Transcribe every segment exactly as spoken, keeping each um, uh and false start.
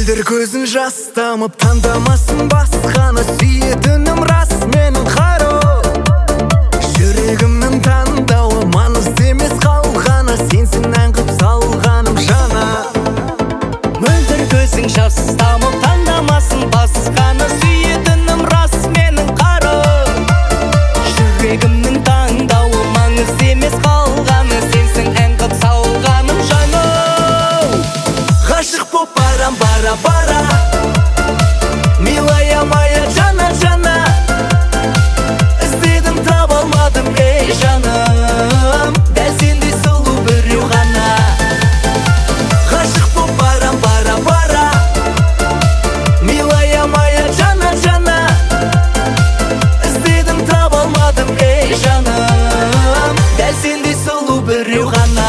Мөлдір көзін жас тамып таңдамасын басқаны, сүйетінім рас менің қару. Жүрегімнің таңдауы маңызды емес қалғаны, сенсің ән қып салғаным жана. Мөлдір көзің жас тамып таңдамасын басқаны, сүйетінім рас менің қару. Жүрегімнің таңдауы маңызды емес қалғаны, сенсің ән қып салғаным жана. Ғашық боп барам бара-бара, милая моя жана-жана. Іздедім таба алмадым, ей жаным, дәл сендей сұлу біреу ғана. Ғашық боп барам бара-бара, милая моя жана-жана. Іздедім таба алмадым, ей жаным, дәл сендей сұлу біреу ғана.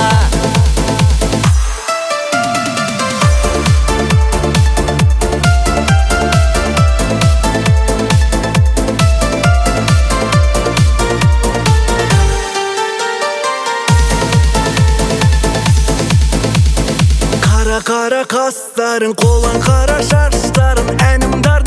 Қара қара қастарың, қолаң қара шаштарың, әнімді